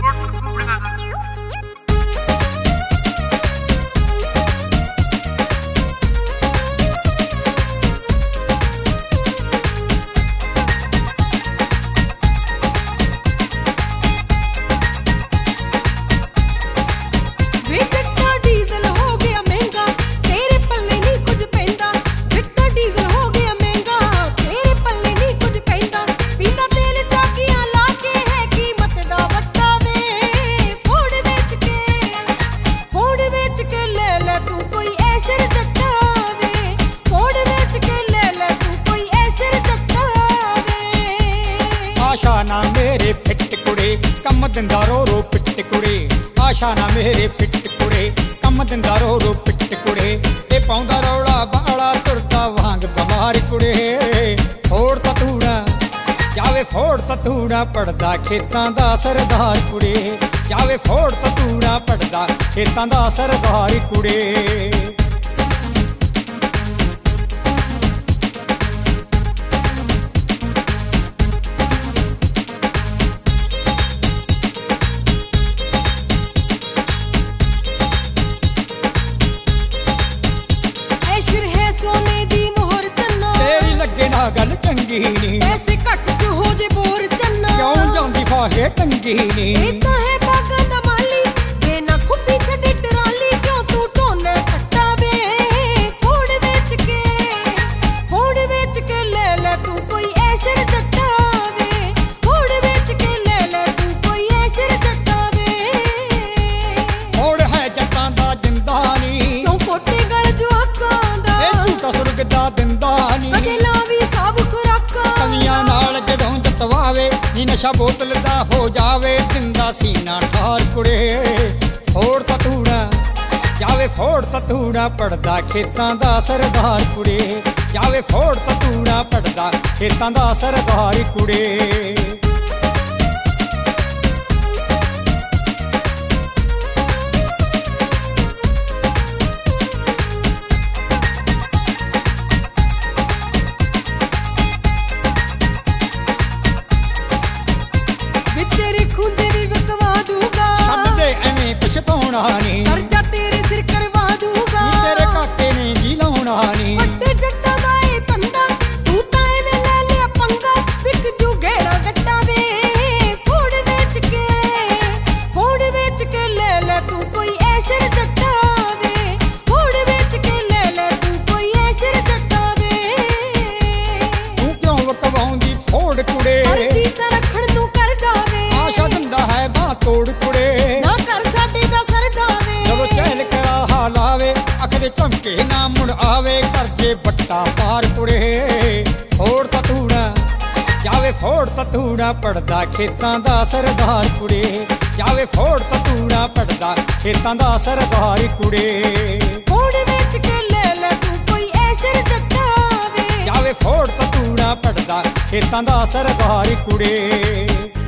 आशा ना मेरे फिट कुड़े कम दिंदा रो रो पिट कुड़े आशा ना मेरे फिट कुड़े कम दिंदा रो रो पिट कुड़े ए पाउंदा रौला बाला तुरदा वांग बमार कुड़े फोड़ ततूड़ा जावे फोड़ ततूड़ा पड़दा खेतां दा सरदार कुड़े जावे फोड़ ततूड़ा पड़दा खेतां दा सरदार कुड़े गल चंगी नी ऐसे कट च हो जे बोर चन्ना क्यों जांदी फाहे टंगी नी इता है बागा दा माली वे ना खुपी छड़े टराली क्यों तू टोने कटावे फोड़ बेच के ले ले तू कोई ऐशर जटावे फोड़ बेच के ले ले तू कोई ऐशर जटावे फोड़ है जटां दा जिंदा नी क्यों कोटे गल जुआकां दा ए झूठा सुरग दा दिंदा नी जतवावे नी नशा बोतल दा हो जावे दिंदा सीना ठार कुड़े फोड़ ततूड़ा जावे फोड़ ततूड़ा पड़दा खेतां दा सरदार कुड़े जावे फोड़ ततूड़ा पड़दा खेतां दा सरदार कुड़े पछताउणा नी कर्जा तेरे सिर करवा दूंगा तेरे काके ने जी लाउणा नी वड्डे जट्टा दा ए तंदा तू तां में ले लिया पंगा बिक जू गेड़ा गट्टावे फोड़ बेच के ले ले तू कोई ऐशर जट्टावे फोड़ बेच के ले ले तू कोई ऐशर जट्टावे तू क्यों वकवाउंदी फोड़ कुड़े हर चीज रखण तू कर दावे आशा दिंदा है बां तोड़ कुड़े अखरे चमके ना मुड़ आवे करजे बट्टा पार कुड़े फोड़ ततूड़ा जावे फोड़ ततूड़ा पड़दा खेतां दा सरदार कुड़े जावे फोड़ ततूड़ा पड़दा खेतां दा सरदार कुड़े फोड़ बेच के ले ले तू कोई ऐशर जटावे जावे फोड़ ततूड़ा पड़दा खेतां दा सरदार कुड़े।